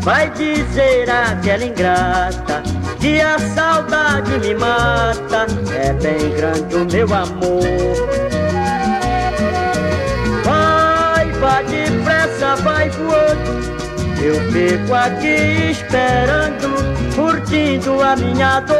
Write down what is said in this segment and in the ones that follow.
vai dizer àquela ingrata que a saudade me mata. É bem grande o meu amor. Vai depressa, vai voando, eu fico aqui esperando, curtindo a minha dor.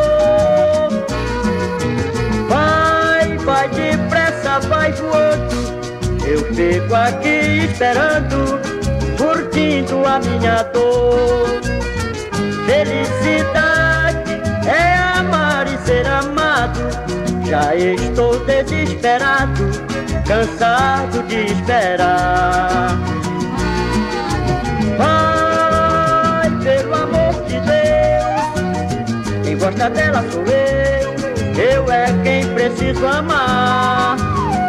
Vai depressa, vai voando, eu fico aqui esperando, curtindo a minha dor. Felicidade é amar e ser amado, já estou desesperado, cansado de esperar. Vai, pelo amor de Deus, quem gosta dela sou eu é quem preciso amar.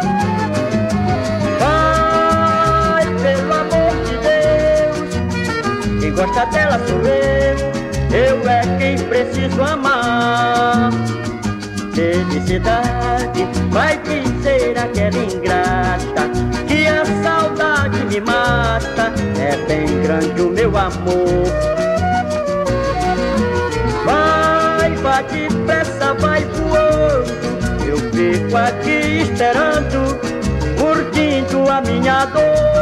Vai, pelo amor de Deus, quem gosta dela sou eu é quem preciso amar. Felicidade vai dizer àquela ingrata que a saudade me mata. É bem grande o meu amor. Vai depressa, vai voando, eu fico aqui esperando, curtindo a minha dor.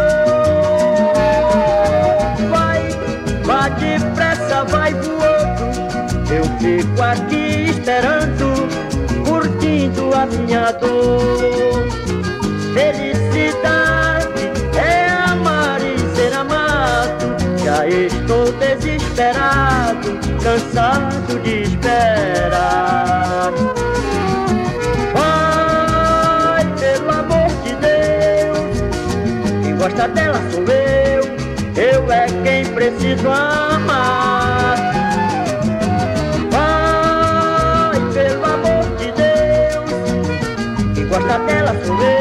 Vai depressa, vai voando, eu fico aqui esperando, curtindo a minha dor. Felicidade é amar e ser amado, já estou desesperado, cansado de esperar. Vai, pelo amor de Deus, quem gosta dela sou eu é quem preciso amar. Vai, pelo amor de Deus, quem gosta dela sou